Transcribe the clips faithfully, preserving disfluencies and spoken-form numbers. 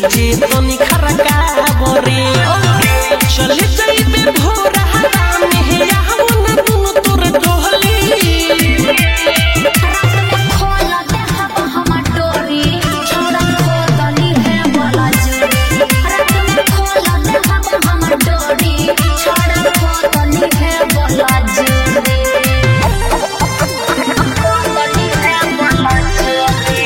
नीचे तनी खरका बरे चले जाइबे भोरा हराम हे आहू न दुनु तोर डोहली खोला दे हब हम डोरी छोड़ा खोदली है बोला जोरी खोला दे हब हम डोरी छोड़ा खोदली है बोला जोरी खोदली है बोला जोरी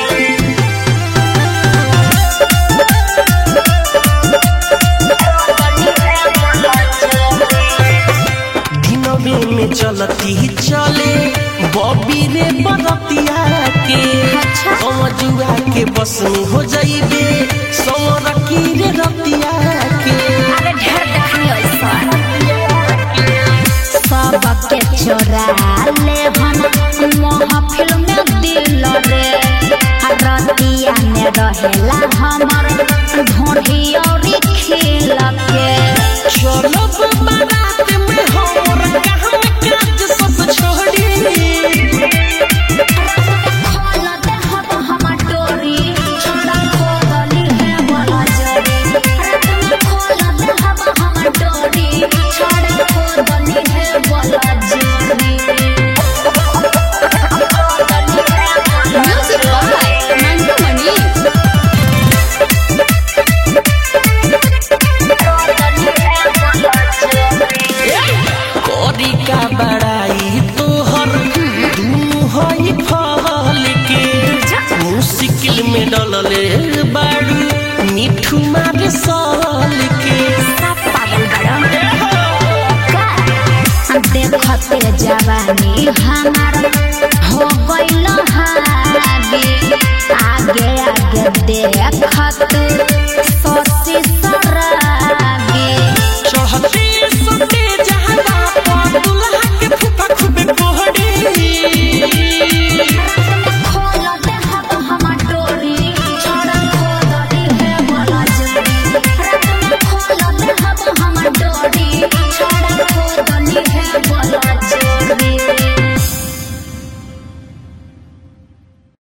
दिनवे में चलती चले बॉबी रे बरतिया के समझुआ के बस में हो जाइबे समरकी रे रतिया के अरे ढेर देखनी ऐसा सबके चोरा ले हम महफिल में दिल रे रतिया में रहेला हमर ढोढ़ी और खिल के चलब बारात में हमर काम काज सब छोड़ी खोला दे हब हम डोरी छोड़ा खोदली है बोला जोरी खोला दे हब हम डोरी छोड़ा खोदली है बोला जोरी म्यूजिक बाय मंटू मनी कोरी का बड़ाई तोहर दुनु होई फल के मुश्किल में डलले बाड़ू मिठू मार साल के देखते जवानी हमार हो गइल हावी आगे आगे देखत